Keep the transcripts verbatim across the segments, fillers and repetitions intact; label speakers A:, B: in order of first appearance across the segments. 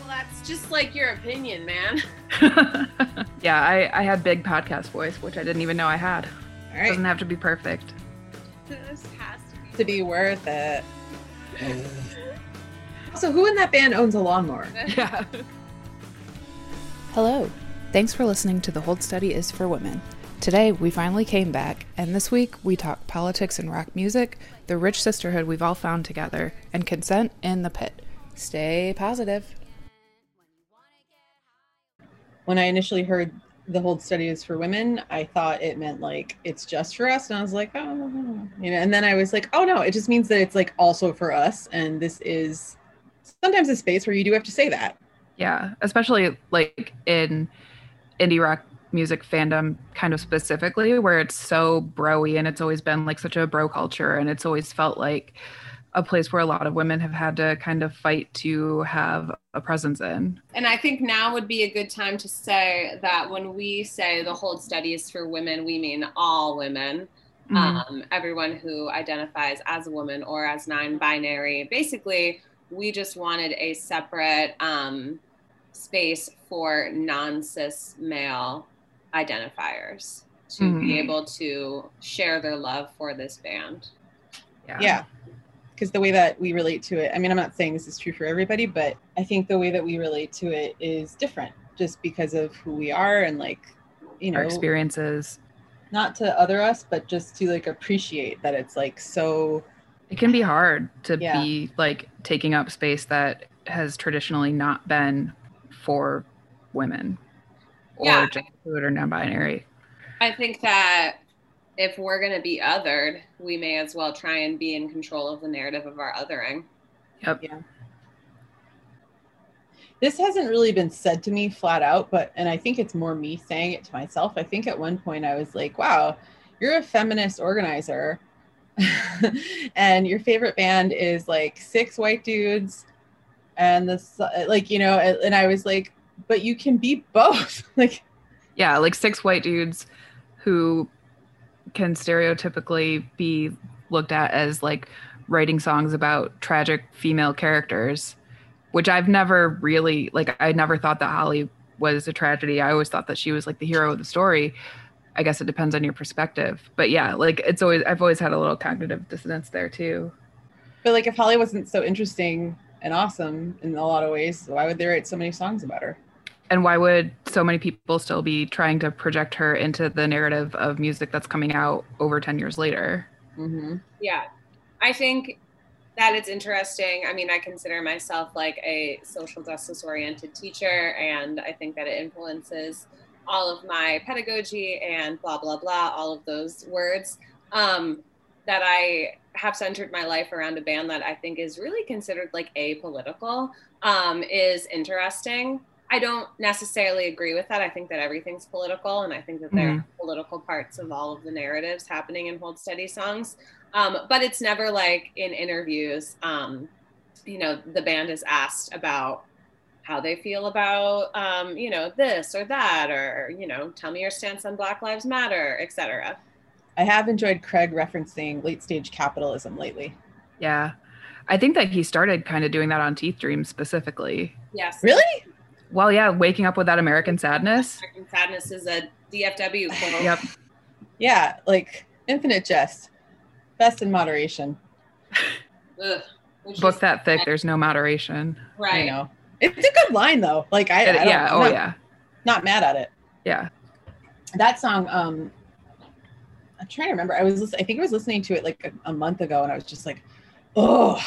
A: that's just like your opinion, man.
B: Yeah, I, I had big podcast voice, which I didn't even know I had.
C: All right.
B: Doesn't have to be perfect.
A: This has to be,
C: To be worth it. So who in that band owns a lawnmower?
B: Yeah.
D: Hello. Thanks for listening to The Hold Steady is for Women. Today, we finally came back, and this week we talk politics and rock music, the rich sisterhood we've all found together, and consent in the pit. Stay positive.
C: When I initially heard The Hold Steady is for Women, I thought it meant like it's just for us, and I was like, oh, you know. And then I was like, oh no, it just means that it's like also for us, and this is sometimes a space where you do have to say that.
B: Yeah, especially like in indie rock music fandom kind of specifically, where it's so bro-y and it's always been like such a bro culture, and it's always felt like a place where a lot of women have had to kind of fight to have a presence in.
A: And I think now would be a good time to say that when we say the Hold Steady is for women, we mean all women. Mm-hmm. Um, everyone who identifies as a woman or as non-binary. Basically, we just wanted a separate um, space for non-cis male identifiers to mm-hmm. be able to share their love for this band.
C: Yeah. Yeah. Because the way that we relate to it, I mean, I'm not saying this is true for everybody, but I think the way that we relate to it is different just because of who we are and like, you know,
B: our experiences.
C: Not to other us, but just to like appreciate that it's like so.
B: It can be hard to
C: yeah.
B: be like taking up space that has traditionally not been for women or
A: yeah.
B: just fluid or non-binary.
A: I think that if we're going to be othered, we may as well try and be in control of the narrative of our othering.
B: Yep.
C: Yeah. This hasn't really been said to me flat out, but, and I think it's more me saying it to myself. I think at one point I was like, wow, you're a feminist organizer and your favorite band is like six white dudes and this, like, you know, and I was like, but you can be both. Like,
B: yeah, like six white dudes who can stereotypically be looked at as like writing songs about tragic female characters, which I've never really, like, I never thought that Holly was a tragedy. I always thought that she was like the hero of the story. I guess it depends on your perspective. But yeah, like it's always, I've always had a little cognitive dissonance there too.
C: But like if Holly wasn't so interesting and awesome in a lot of ways, why would they write so many songs about her?
B: And why would so many people still be trying to project her into the narrative of music that's coming out over ten years later?
C: Mm-hmm.
A: Yeah, I think that it's interesting. I mean, I consider myself like a social justice oriented teacher, and I think that it influences all of my pedagogy and blah, blah, blah, all of those words, um, that I have centered my life around a band that I think is really considered like apolitical, um, is interesting. I don't necessarily agree with that. I think that everything's political, and I think that there mm-hmm. are political parts of all of the narratives happening in Hold Steady songs. Um, but it's never like in interviews, um, you know, the band is asked about how they feel about, um, you know, this or that, or, you know, tell me your stance on Black Lives Matter, et cetera.
C: I have enjoyed Craig referencing late stage capitalism lately.
B: Yeah. I think that he started kind of doing that on Teeth Dream specifically.
A: Yes.
C: Really?
B: Well, yeah, waking up with that American Sadness.
A: American Sadness is a D F W quote.
B: Yep.
C: Yeah, like Infinite Jest. Best in moderation.
A: Ugh,
B: Book is, that thick, there's no moderation.
A: Right.
C: I know. It's a good line though. Like I,
B: it,
C: I
B: yeah,
C: I'm
B: oh
C: not,
B: yeah.
C: Not mad at it.
B: Yeah.
C: That song, um, I'm trying to remember. I was, I think I was listening to it like a, a month ago, and I was just like, oh.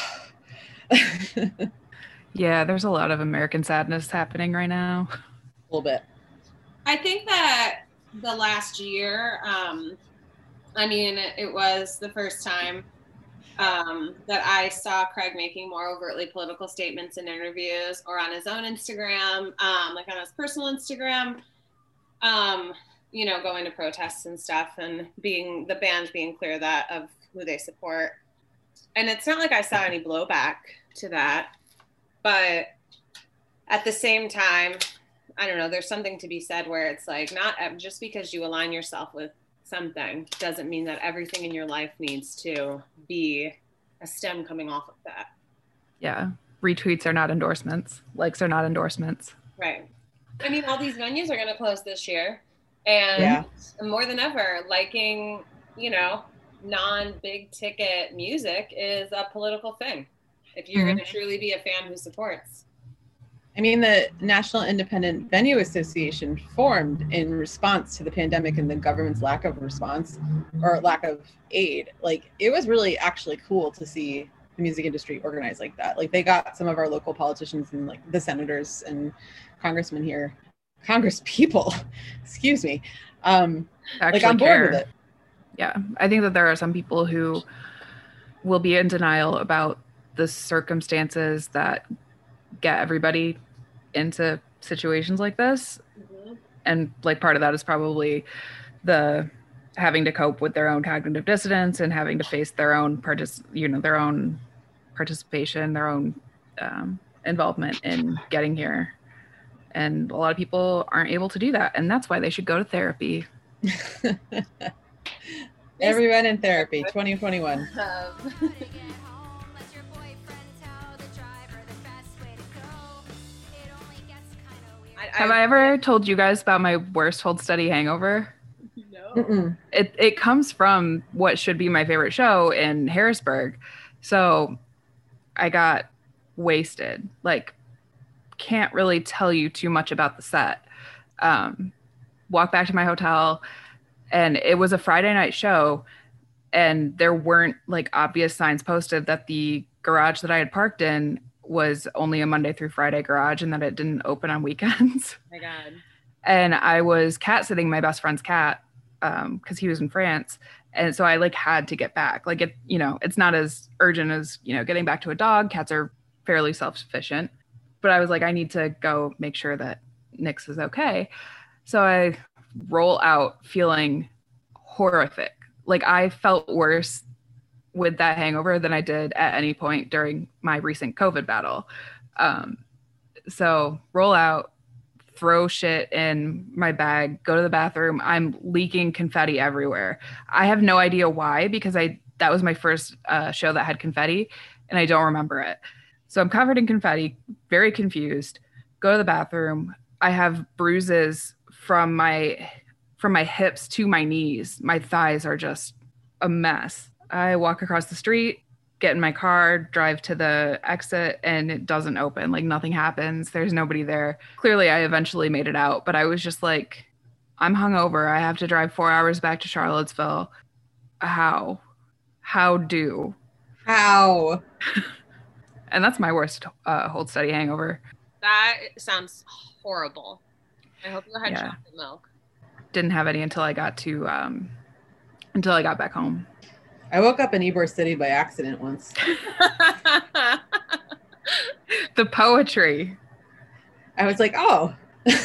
B: Yeah, there's a lot of American Sadness happening right now.
C: A little bit.
A: I think that the last year, um, I mean, it was the first time um, that I saw Craig making more overtly political statements in interviews or on his own Instagram, um, like on his personal Instagram, um, you know, going to protests and stuff, and being the band being clear that of who they support. And it's not like I saw any blowback to that, but at the same time, I don't know, there's something to be said where it's like, not just because you align yourself with something doesn't mean that everything in your life needs to be a stem coming off of that.
B: Yeah. retweets are not endorsements. Likes are not endorsements.
A: Right. I mean, all these venues are going to close this year. And
C: Yeah.
A: more than ever, liking, you know, non-big ticket music is a political thing. If you're
B: Mhm.
A: going to truly be a fan who supports.
C: I mean, the National Independent Venue Association formed in response to the pandemic and the government's lack of response or lack of aid. Like, it was really actually cool to see the music industry organized like that. Like, they got some of our local politicians and like the senators and congressmen here, Congress people, excuse me, um,
B: Actually
C: like on board
B: care.
C: with it.
B: Yeah, I think that there are some people who will be in denial about the circumstances that get everybody into situations like this.
A: Mm-hmm.
B: And like part of that is probably the having to cope with their own cognitive dissonance and having to face their own partic- you know, their own participation, their own um, involvement in getting here. And a lot of people aren't able to do that. And that's why they should go to therapy.
C: Everyone in therapy, twenty twenty-one.
A: Um, I,
B: Have I ever told you guys about my worst hold steady hangover?
A: No.
C: Mm-mm.
B: It it comes from what should be my favorite show in Harrisburg. So I got wasted. Like, can't really tell you too much about the set. Um, walk back to my hotel, and it was a Friday night show, and there weren't like obvious signs posted that the garage that I had parked in was only a Monday through Friday garage and that it didn't open on weekends.
A: Oh my God.
B: And I was cat sitting my best friend's cat um, because he was in France. And so I like had to get back. Like, it, you know, it's not as urgent as, you know, getting back to a dog. Cats are fairly self-sufficient. But I was like, I need to go make sure that Nix is okay. So I roll out feeling horrific. Like, I felt worse with that hangover than I did at any point during my recent COVID battle. Um, so roll out, throw shit in my bag, go to the bathroom. I'm leaking confetti everywhere. I have no idea why, because I that was my first uh, show that had confetti, and I don't remember it. So I'm covered in confetti, very confused. Go to the bathroom. I have bruises from my from my hips to my knees. My thighs are just a mess. I walk across the street, get in my car, drive to the exit, and it doesn't open. Like, nothing happens. There's nobody there. Clearly, I eventually made it out, but I was just like, I'm hungover. I have to drive four hours back to Charlottesville. How? How do?
C: How?
B: And that's my worst uh, hold steady hangover.
A: That sounds horrible. I hope you had
B: Yeah.
A: chocolate milk.
B: Didn't have any until I got to um, until I got back home.
C: I woke up in Ybor City by accident once.
B: The poetry.
C: I was like, oh.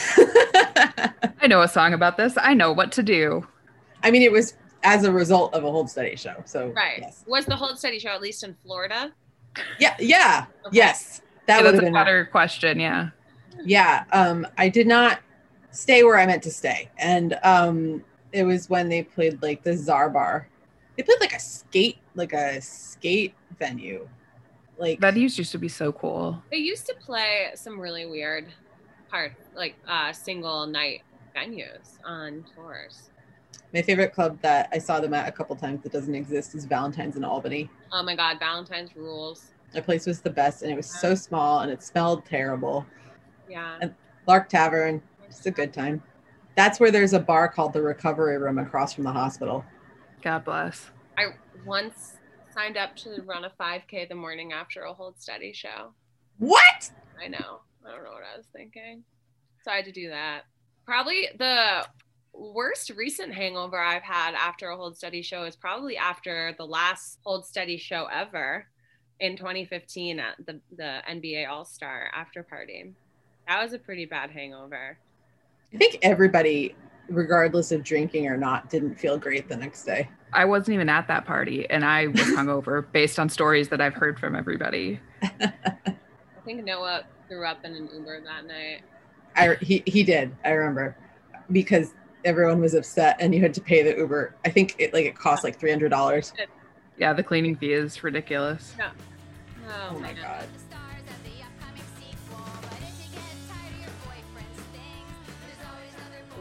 B: I know a song about this. I know what to do.
C: I mean, it was as a result of a hold steady show. So
A: Right.
C: yes.
A: Was the Hold Steady show at least in Florida?
C: Yeah, yeah,
A: Okay.
C: yes. That
B: Yeah,
C: would
B: that's
C: have
B: a
C: been
B: better question. Yeah.
C: Yeah. Um, I did not stay where I meant to stay. And um it was when they played like the Czar Bar. They played like a skate, like a skate venue. Like
B: That used used to be so cool.
A: They used to play some really weird part, like uh, single night venues on tours.
C: my favorite club that I saw them at a couple times that doesn't exist is Valentine's in Albany.
A: Oh my God, Valentine's rules.
C: That place was the best, and it was so small, and it smelled terrible.
A: Yeah.
C: And Lark Tavern, just a good time. That's where there's a bar called the Recovery Room across from the hospital.
B: God bless.
A: I once signed up to run a five K the morning after a Hold Steady show.
C: What?
A: I know. I don't know what I was thinking. So I had to do that. Probably the worst recent hangover I've had after a Hold Steady show is probably after the last Hold Steady show ever in twenty fifteen at the, the N B A All-Star after party. That was a pretty bad hangover.
C: I think everybody, regardless of drinking or not, didn't feel great the next day.
B: I wasn't even at that party, and I was hungover based on stories that I've heard from everybody.
A: I think Noah threw up in an Uber that night.
C: I he he did. I remember because everyone was upset, and you had to pay the Uber. I think it like it cost like three hundred dollars.
B: Yeah, the cleaning fee is ridiculous.
A: Yeah. Oh,
C: Oh my
A: man.
C: god.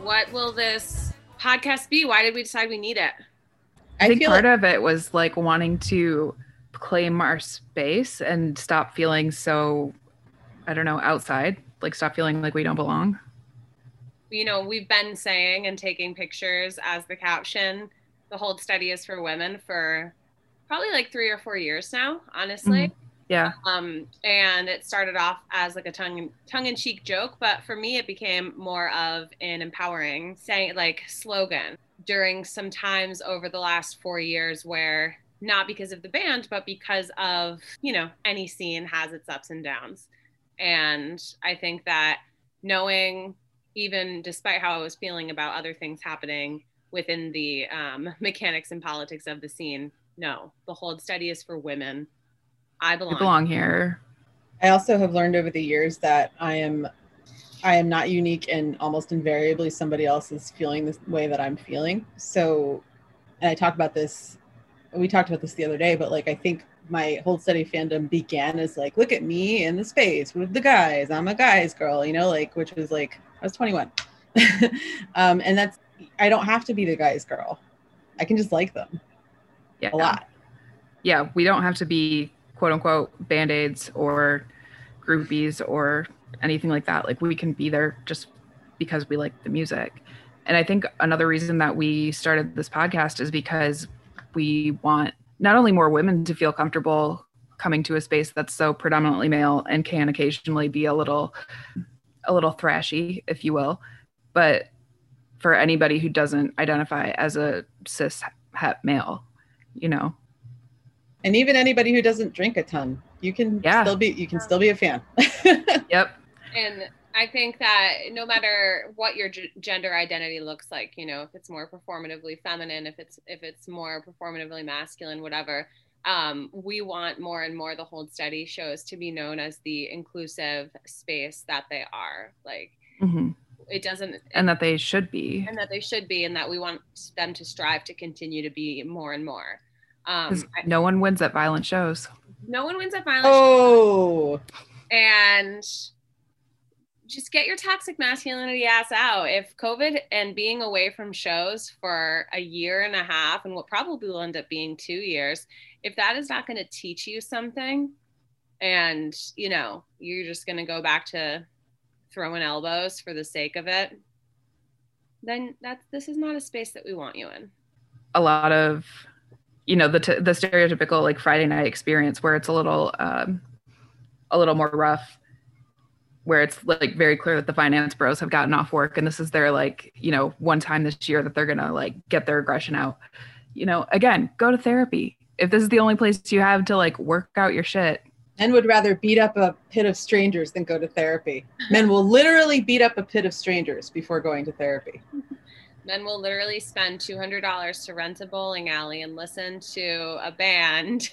A: what will this podcast be? Why did we decide we need it?
B: I, I think part
C: like-
B: of it was like wanting to claim our space and stop feeling so, I don't know, outside, like stop feeling like we don't belong.
A: You know, we've been saying and taking pictures as the caption, the Hold Steady is for women, for probably like three or four years now, honestly.
B: Mm-hmm. Yeah.
A: Um, and it started off as like a tongue tongue-in-cheek joke, but for me, it became more of an empowering saying, like, slogan during some times over the last four years where, not because of the band, but because of, you know, any scene has its ups and downs. And I think that knowing, even despite how I was feeling about other things happening within the um, mechanics and politics of the scene, no, the Hold Steady is for women. I belong.
B: I belong here.
C: I also have learned over the years that I am I am not unique, and almost invariably somebody else is feeling the way that I'm feeling. So, and I talked about this, we talked about this the other day, but like, I think my Hold Steady fandom began as like, look at me in the space with the guys. I'm a guy's girl, you know, like, which was like, I was twenty-one. um, and that's, I don't have to be the guy's girl. I can just like them
B: yeah.
C: a lot.
B: Yeah. We don't have to be quote unquote band-aids or groupies or anything like that. Like, we can be there just because we like the music. And I think another reason that we started this podcast is because we want not only more women to feel comfortable coming to a space that's so predominantly male and can occasionally be a little a little thrashy, if you will, but for anybody who doesn't identify as a cis het male, you know.
C: And even anybody who doesn't drink a ton, you can
B: yeah.
C: still be you can still be a fan.
B: Yep.
A: And I think that no matter what your g- gender identity looks like, you know, if it's more performatively feminine, if it's if it's more performatively masculine, whatever, um, we want more and more the Hold Steady shows to be known as the inclusive space that they are. Like,
B: mm-hmm.
A: it doesn't,
B: and that they should be,
A: and that they should be, and that we want them to strive to continue to be more and more. Um,
B: no one wins at violent shows.
A: No one wins at violent
C: oh.
A: shows. And just get your toxic masculinity ass out. If COVID and being away from shows for a year and a half, and what probably will end up being two years, if that is not going to teach you something, and, you know, you're just going to go back to throwing elbows for the sake of it, then that's, this is not a space that we want you in.
B: A lot of, you know, the t- the stereotypical like Friday night experience where it's a little um, a little more rough, where it's like very clear that the finance bros have gotten off work and this is their like, you know, one time this year that they're gonna like get their aggression out. You know, again, go to therapy. If this is the only place you have to like work out your shit.
C: Men would rather beat up a pit of strangers than go to therapy. Men will literally beat up a pit of strangers before going to therapy.
A: Men will literally spend two hundred dollars to rent a bowling alley and listen to a band.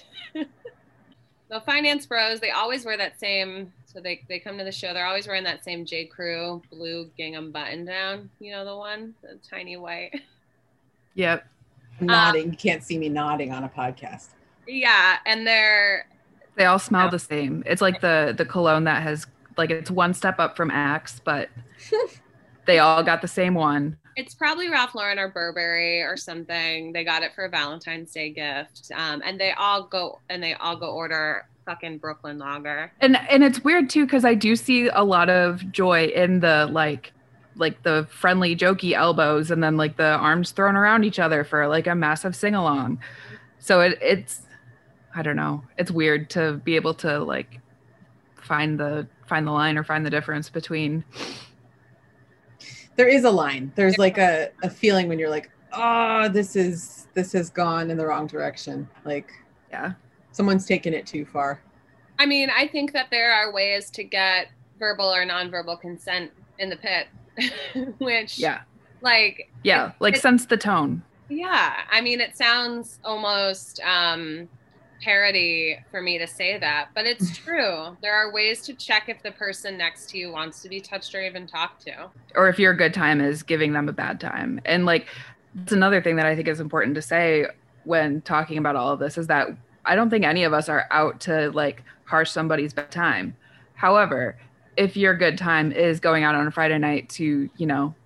A: The finance bros, they always wear that same, so they, they come to the show, they're always wearing that same J. Crew blue gingham button down. You know the one? The tiny white.
B: Yep.
C: I'm nodding. Um, you can't see me nodding on a podcast.
A: Yeah, and they're...
B: They all smell the same. It's like the, the cologne that has, like, it's one step up from Axe, but they all got the same one.
A: It's probably Ralph Lauren or Burberry or something. They got it for a Valentine's Day gift. Um, and they all go and they all go order fucking Brooklyn Lager.
B: And and it's weird too, because I do see a lot of joy in the like like the friendly, jokey elbows and then like the arms thrown around each other for like a massive sing-along. So it it's I don't know. It's weird to be able to like find the find the line or find the difference between.
C: There is a line. There's like a, a feeling when you're like, oh, this is this has gone in the wrong direction. Like,
B: yeah,
C: someone's taken it too far.
A: I mean, I think that there are ways to get verbal or nonverbal consent in the pit, which,
B: yeah,
A: like,
B: yeah,
A: it,
B: like
A: it,
B: sense the tone.
A: Yeah, I mean, it sounds almost um, parody for me to say that, but it's true. There are ways to check if the person next to you wants to be touched or even talked to.
B: Or if your good time is giving them a bad time. And like, that's another thing that I think is important to say when talking about all of this is that I don't think any of us are out to like harsh somebody's bad time. However, if your good time is going out on a Friday night to, you know,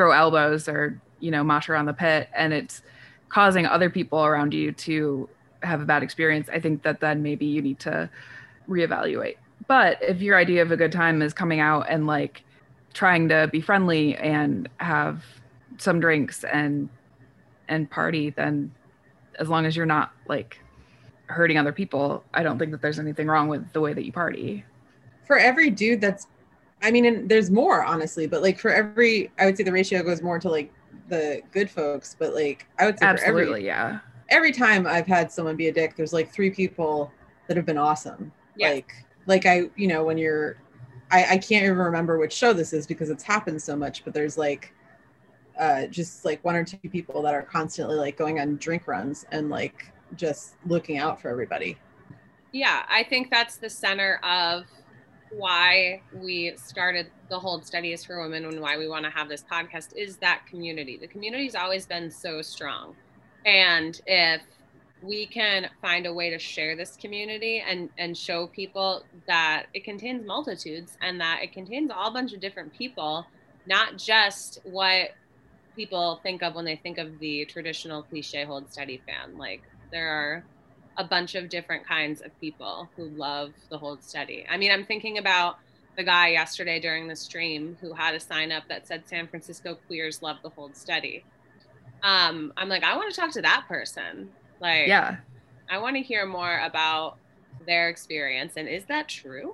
B: throw elbows or, you know, mosh around the pit, and it's causing other people around you to have a bad experience, I think that then maybe you need to reevaluate. But if your idea of a good time is coming out and like trying to be friendly and have some drinks and and party, then as long as you're not like hurting other people, I don't think that there's anything wrong with the way that you party.
C: For every dude that's, I mean, and there's more honestly, but like for every, I would say the ratio goes more to like the good folks, but like I would say
B: Absolutely,
C: for every,
B: yeah.
C: Every time I've had someone be a dick, there's like three people that have been awesome.
A: Yeah.
C: Like, like I, you know, when you're, I, I can't even remember which show this is because it's happened so much, but there's like, uh, just like one or two people that are constantly like going on drink runs and like just looking out for everybody.
A: Yeah, I think that's the center of why we started the Hold Steady is for Women and why we want to have this podcast is that community. The community's always been so strong. And if we can find a way to share this community and, and show people that it contains multitudes and that it contains a whole bunch of different people, not just what people think of when they think of the traditional cliche Hold Steady fan. Like there are a bunch of different kinds of people who love the Hold Steady. I mean, I'm thinking about the guy yesterday during the stream who had a sign up that said San Francisco queers love the Hold Steady. Um, I'm like, I want to talk to that person. Like,
B: yeah,
A: I want to hear more about their experience. And is that true?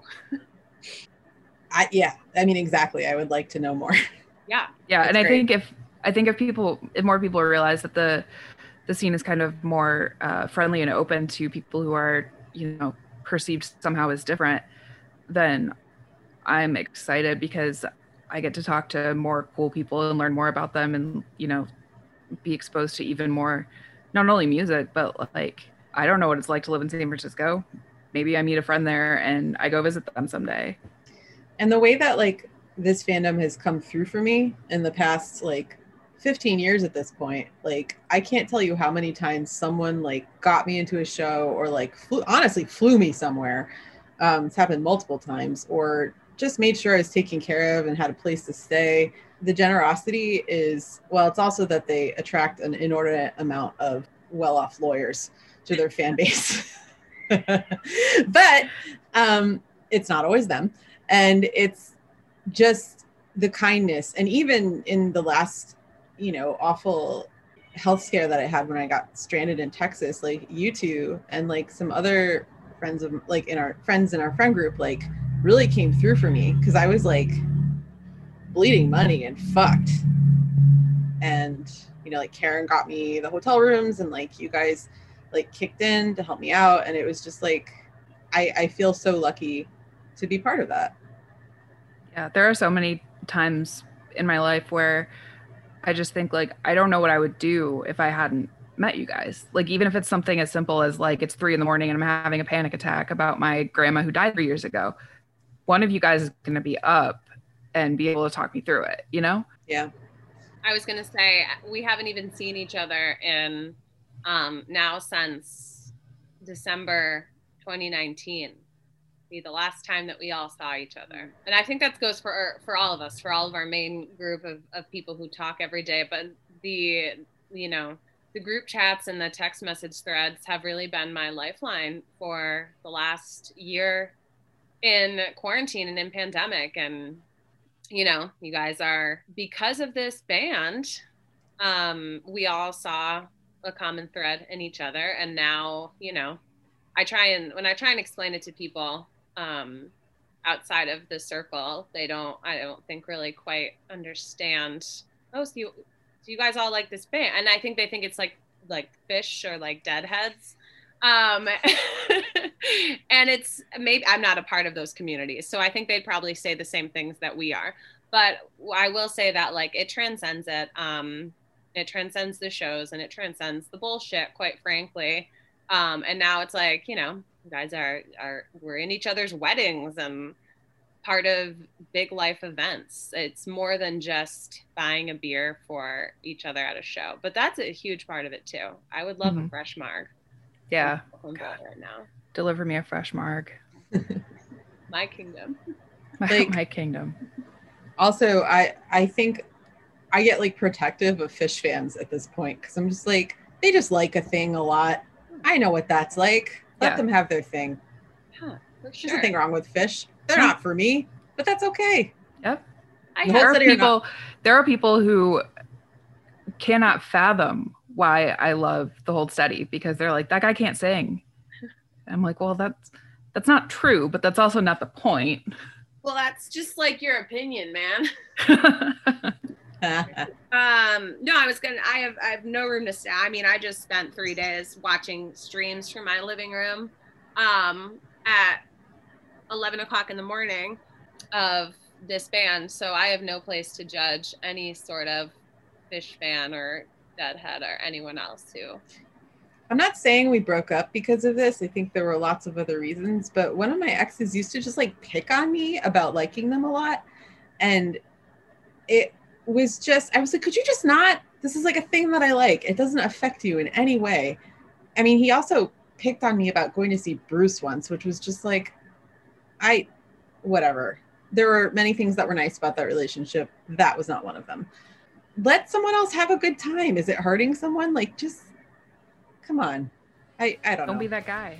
C: I, yeah, I mean, exactly. I would like to know more.
A: Yeah.
B: Yeah.
C: That's
B: and I
C: great.
B: think if, I think if people, if more people realize that the, the scene is kind of more uh, friendly and open to people who are, you know, perceived somehow as different, then I'm excited because I get to talk to more cool people and learn more about them and, you know, be exposed to even more, not only music, but like, I don't know what it's like to live in San Francisco. Maybe I meet a friend there and I go visit them someday.
C: And the way that like this fandom has come through for me in the past, like fifteen years at this point, like I can't tell you how many times someone like got me into a show or like flew, honestly flew me somewhere. Um, it's happened multiple times, or just made sure I was taken care of and had a place to stay. The generosity is, well, it's also that they attract an inordinate amount of well-off lawyers to their fan base. But um, it's not always them. And it's just the kindness. And even in the last, you know, awful health scare that I had when I got stranded in Texas, like you two and like some other friends of like in our friends in our friend group, like really came through for me because I was like bleeding money and fucked. And, you know, like Karen got me the hotel rooms and like you guys like kicked in to help me out. And it was just like, I, I feel so lucky to be part of that.
B: Yeah, there are so many times in my life where I just think like, I don't know what I would do if I hadn't met you guys. Like, even if it's something as simple as like, it's three in the morning and I'm having a panic attack about my grandma who died three years ago. One of you guys is going to be up and be able to talk me through it, you know?
C: Yeah.
A: I was going to say, we haven't even seen each other in um, now since December twenty nineteen. Be the last time that we all saw each other. And I think that goes for for all of us, for all of our main group of, of people who talk every day. But the, you know, the group chats and the text message threads have really been my lifeline for the last year in quarantine and in pandemic. And, you know, you guys are, because of this band, um, we all saw a common thread in each other. And now, you know, I try and, when I try and explain it to people, um, outside of the circle, they don't, I don't think really quite understand, oh, so you, so you guys all like this band. And I think they think it's like, like Fish or like Deadheads. Um, and it's maybe, I'm not a part of those communities. So I think they'd probably say the same things that we are, but I will say that like it transcends it. Um, it transcends the shows and it transcends the bullshit, quite frankly. Um, and now it's like, you know, you guys are, are, we're in each other's weddings and part of big life events. It's more than just buying a beer for each other at a show, but that's a huge part of it too. I would love mm-hmm. a fresh marg.
B: Yeah.
A: Right now.
B: Deliver me a fresh marg.
A: My kingdom.
B: My,
C: like,
B: my kingdom.
C: Also, I, I think I get like protective of Phish fans at this point because I'm just like, they just like a thing a lot. I know what that's like. Let
B: Yeah.
C: them have their thing.
A: Huh, for
C: There's
A: sure.
C: nothing wrong with Phish. They're
B: No.
C: not for me, but that's okay.
B: Yep.
A: I
C: The
A: have,
C: whole
B: There are
C: city or
B: people.
C: not.
B: There are people who cannot fathom why I love the Hold Steady because they're like, that guy can't sing. I'm like, well, that's that's not true, but that's also not the point.
A: well, that's just like your opinion, man. Um, no, I was gonna. I have. I have no room to stay. I mean, I just spent three days watching streams from my living room, um, at eleven o'clock in the morning, of this band. So I have no place to judge any sort of Phish fan or Deadhead or anyone else who.
C: I'm not saying we broke up because of this. I think there were lots of other reasons, but one of my exes used to just like pick on me about liking them a lot. And it was just, I was like, could you just not? This is like a thing that I like. It doesn't affect you in any way. I mean, he also picked on me about going to see Bruce once, which was just like, I, whatever. There were many things that were nice about that relationship. That was not one of them. Let someone else have a good time. Is it hurting someone? Like, just come on. I, I don't,
B: Don't
C: know.
B: be that guy.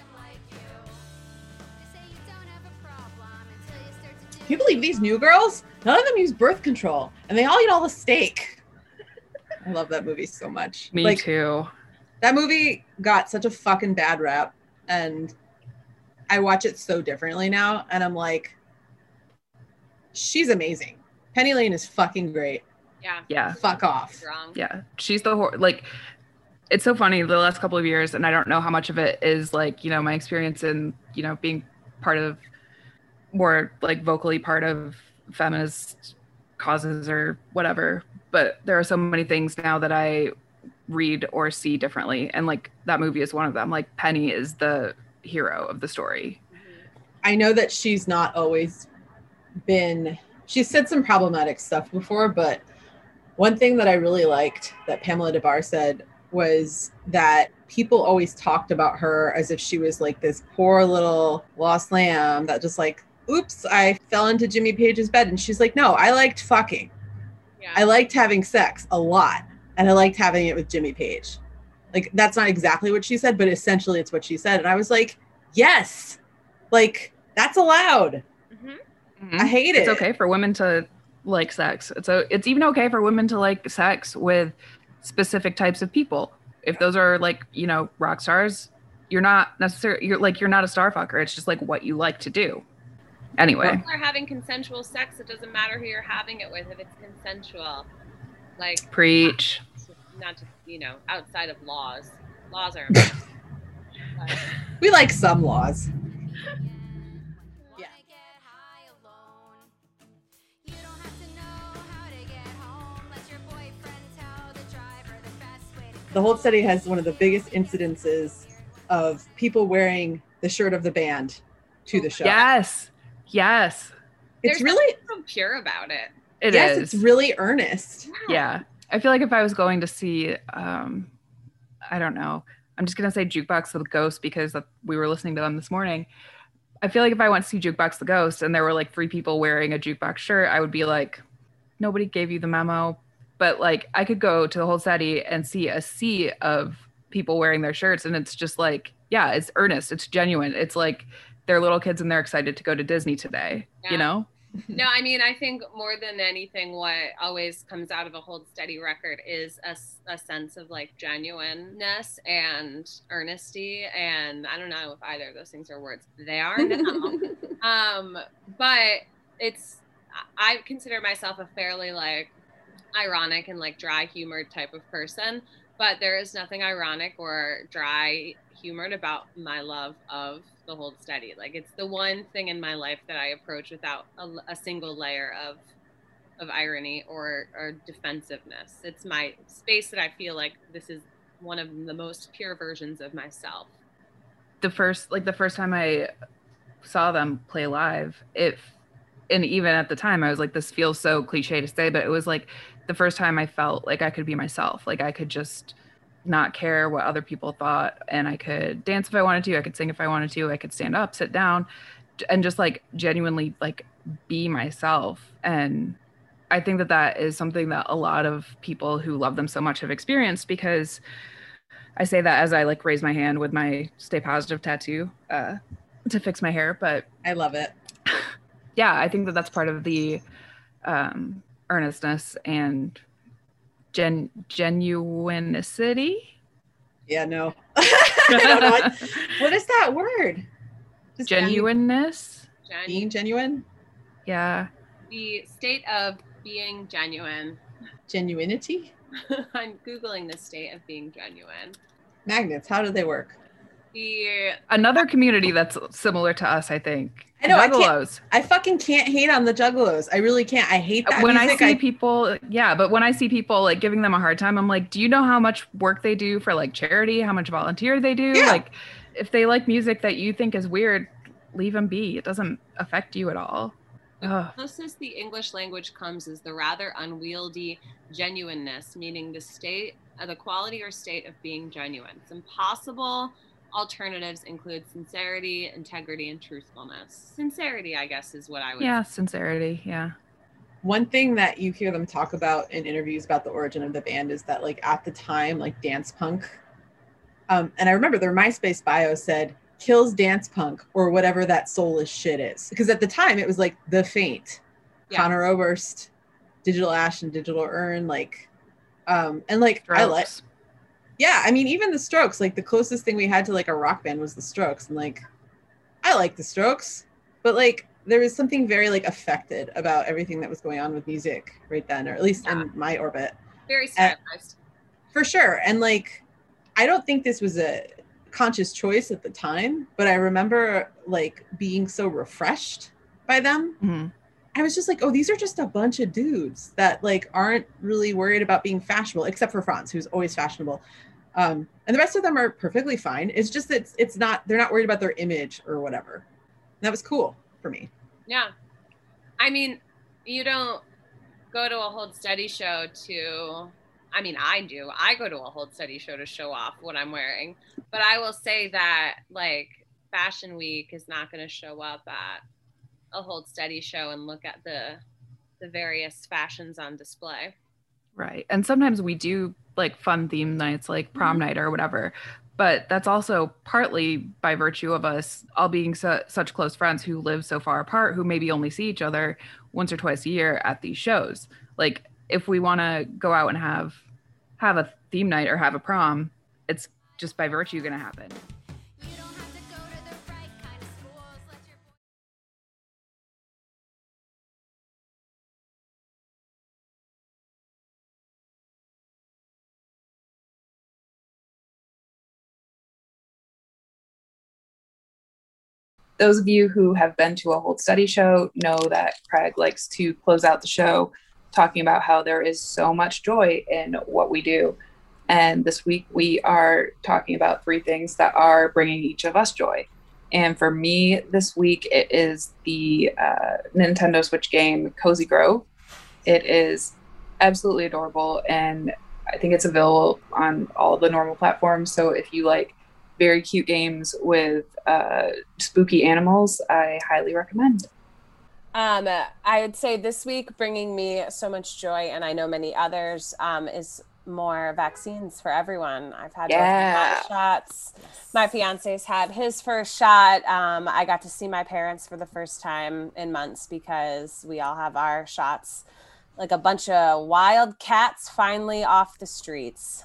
C: Can you believe these new girls? None of them use birth control, and they all eat all the steak. I love that movie so much.
B: Me
C: like,
B: too.
C: That movie got such a fucking bad rap, and I watch it so differently now, and I'm like, she's amazing. Penny Lane is fucking great.
A: Yeah.
B: Yeah.
C: Fuck off.
A: Wrong.
B: Yeah. She's the hor- like. It's so funny the last couple of years, and I don't know how much of it is like, you know, my experience in, you know, being part of more like vocally part of feminist causes or whatever. But there are so many things now that I read or see differently. And like that movie is one of them. Like Penny is the hero of the story.
C: I know that she's not always been, she's said some problematic stuff before, but one thing that I really liked that Pamela DeBar said was that people always talked about her as if she was like this poor little lost lamb that just like, oops, I fell into Jimmy Page's bed. And she's like, no, I liked fucking.
A: Yeah.
C: I liked having sex a lot. And I liked having it with Jimmy Page. Like, that's not exactly what she said, but essentially it's what she said. And I was like, yes, like that's allowed.
A: Mm-hmm.
B: Mm-hmm.
C: I hate
B: It's
C: it.
B: okay for women to like sex. It's a, it's even okay for women to like sex with specific types of people. If those are like, you know, rock stars, you're not necessarily, you're like, you're not a star fucker. It's just like what you like to do. Anyway.
A: People are having consensual sex. It doesn't matter who you're having it with if it's consensual. Like,
B: Preach.
A: not just, you know, outside of laws. Laws are important. But-
C: We like some laws. Yeah. The Hold Steady has one of the biggest incidences of people wearing the shirt of the band to the show.
B: Yes. Yes.
C: It's
A: There's
C: really,
A: so pure about it.
B: It
C: yes,
B: is.
C: it's really earnest.
B: Yeah. I feel like if I was going to see, um, I don't know, I'm just going to say Jukebox the Ghost because we were listening to them this morning. I feel like if I went to see Jukebox the Ghost and there were like three people wearing a Jukebox shirt, I would be like, nobody gave you the memo. But like I could go to the Hold Steady and see a sea of people wearing their shirts. And it's just like, yeah, it's earnest. It's genuine. It's like they're little kids and they're excited to go to Disney today,
A: Yeah.
B: you know?
A: No, I mean, I think more than anything, what always comes out of a Hold Steady record is a, a sense of like genuineness and earnesty. And I don't know if either of those things are words. They are now. um, but it's, I consider myself a fairly like ironic and like dry humored type of person. But there is nothing ironic or dry humored about my love of the Hold Steady. Like it's the one thing in my life that I approach without a, a single layer of of irony or or defensiveness. It's my space that I feel like this is one of the most pure versions of myself.
B: The first, like the first time I saw them play live, if, and even at the time I was like, this feels so cliche to say, but it was like the first time I felt like I could be myself. Like I could just not care what other people thought, and I could dance if I wanted to, I could sing if I wanted to, I could stand up, sit down, and just like genuinely like be myself. And I think that that is something that a lot of people who love them so much have experienced, because I say that as I like raise my hand with my Stay Positive tattoo uh, to fix my hair. But
C: I love it.
B: Yeah, I think that that's part of the um, earnestness and gen genuinity.
C: Yeah, no. I don't know. What, what is that word?
B: Just genuineness?
A: Gen-
C: being genuine?
B: Yeah.
A: The state of being genuine.
C: Genuinity?
A: I'm Googling the state of being genuine.
C: Magnets, how do they work?
A: The
B: Another community that's similar to us, I think.
C: I know.
B: Juggalos.
C: I, can't, I fucking can't hate on the Juggalos. I really can't. I hate that
B: when
C: music.
B: I see
C: I,
B: people, yeah, but when I see people like giving them a hard time, I'm like, do you know how much work they do for like charity? How much volunteer they do?
C: Yeah.
B: Like, if they like music that you think is weird, leave them be. It doesn't affect you at all.
A: The closest the English language comes is the rather unwieldy genuineness, meaning the state, uh, the quality or state of being genuine. Some possible alternatives include sincerity, integrity, and truthfulness. Sincerity, I guess, is what I would
B: Yeah,
A: say.
B: sincerity, yeah.
C: One thing that you hear them talk about in interviews about the origin of the band is that, like, at the time, like, dance punk, um, and I remember their MySpace bio said, kills dance punk or whatever that soulless shit is. Because at the time, it was, like, The Faint, yeah. Conor Oberst, Digital Ash and Digital Urn, like, um, and, like,
B: Strokes.
C: I like, yeah, I mean, even the Strokes, like, the closest thing we had to, like, a rock band was the Strokes, and, like, I like the Strokes, but, like, there was something very, like, affected about everything that was going on with music right then, or at least yeah. in my orbit.
A: Very stylized.
C: For sure. And, like, I don't think this was a conscious choice at the time, but I remember, like, being so refreshed by them.
B: Mm-hmm.
C: I was just like, oh, these are just a bunch of dudes that, like, aren't really worried about being fashionable, except for Franz, who's always fashionable. Um, and the rest of them are perfectly fine. It's just that it's, it's not, they're not worried about their image or whatever. And that was cool for me.
A: Yeah. I mean, you don't go to a Hold Steady show to, I mean, I do. I go to a Hold Steady show to show off what I'm wearing. But I will say that, like, Fashion Week is not going to show up at a Hold Steady show and look at the the various fashions on display.
B: Right. And sometimes we do, like, fun theme nights, like prom mm-hmm. night or whatever. But that's also partly by virtue of us all being su- such close friends who live so far apart, who maybe only see each other once or twice a year at these shows. Like, if we want to go out and have have a theme night or have a prom, it's just by virtue going to happen. Those of you who have been to a Hold Steady show know that Craig likes to close out the show talking about how there is so much joy in what we do. And this week we are talking about three things that are bringing each of us joy. And for me this week, it is the uh, Nintendo Switch game Cozy Grove. It is absolutely adorable, and I think it's available on all the normal platforms. So if you like very cute games with uh, spooky animals, I highly recommend.
A: Um, I would say this week bringing me so much joy, and I know many others, um, is more vaccines for everyone. I've had
B: yeah.
A: both shots. Yes. My fiance's had his first shot. Um, I got to see my parents for the first time in months because we all have our shots. Like a bunch of wild cats finally off the streets.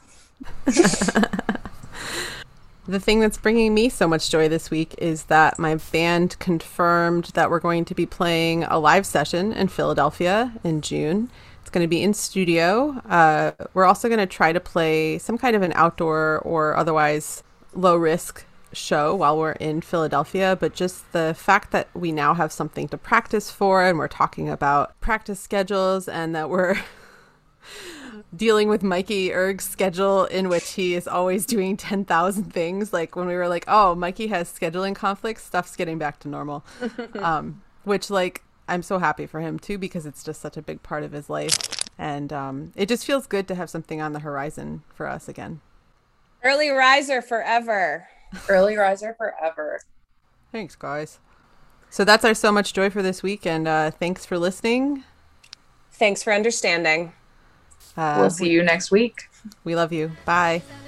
E: The thing that's bringing me so much joy this week is that my band confirmed that we're going to be playing a live session in Philadelphia in June. It's going to be in studio. Uh, we're also going to try to play some kind of an outdoor or otherwise low risk show while we're in Philadelphia. But just the fact that we now have something to practice for, and we're talking about practice schedules, and that we're dealing with Mikey Erg's schedule in which he is always doing ten thousand things. Like when we were like, oh, Mikey has scheduling conflicts, stuff's getting back to normal. um, which, like, I'm so happy for him too, because it's just such a big part of his life. And um, it just feels good to have something on the horizon for us again.
A: Early riser forever.
B: Early riser forever.
E: Thanks, guys. So that's our So Much Joy for this week. And uh, thanks for listening.
A: Thanks for understanding.
E: Uh,
B: We'll see you next week.
E: We love you. Bye.